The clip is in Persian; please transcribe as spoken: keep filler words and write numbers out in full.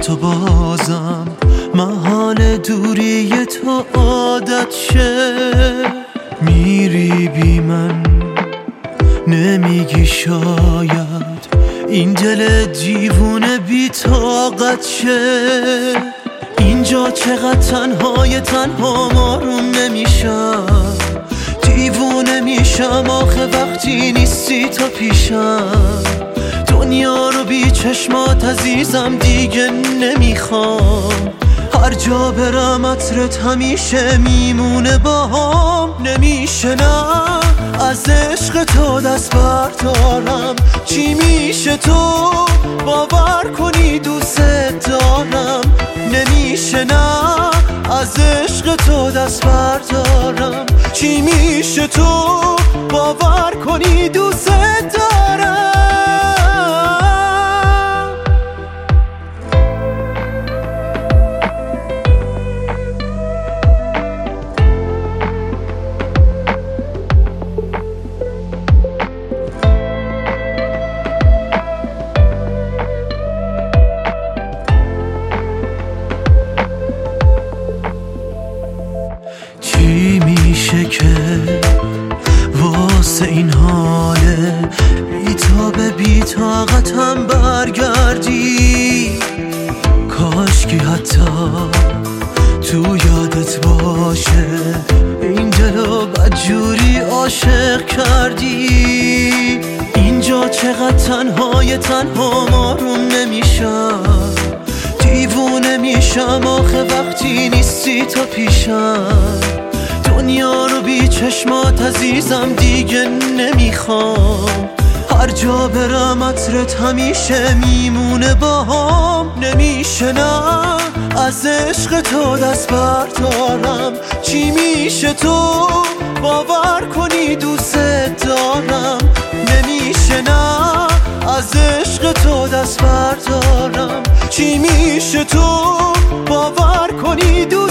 تو بازم محال دوری تو عادت شه. میری بی من نمیگی شاید این دل دیوونه بی طاقت شه. اینجا چقدر تنهای تنها آروم نمیشم، دیوونه میشم آخه وقتی نیستی تا پیشم. دنیا رو بی چشمات عزیزم دیگه نمیخوام، هر جا برم عطرت همیشه میمونه باهام. نمیشه نه از عشق تو دست بردارم، چی میشه تو باور کنی دوست دارم. نمیشه نه از عشق تو دست بردارم، چی میشه تو باور کنی دوست دارم. چی میشه که واسه این حاله بی‌تاب بی طاقتم برگردی؟ کاش که حتی تو یادت باشه این دلو بدجوری عاشق کردی. اینجا چقدر تنهای تنها آروم نمیشم، دیوونه میشم آخه وقتی نیستی تا پیشم. دنیا رو بی چشمات عزیزم دیگه نمیخوام، هر جا برم عطرت همیشه میمونه باهام. نمیشه نه از عشق تو دست بردارم، چی میشه تو باور کنی دوست دارم. نمیشه نه از عشق تو دست بردارم، چی میشه تو باور کنی دوست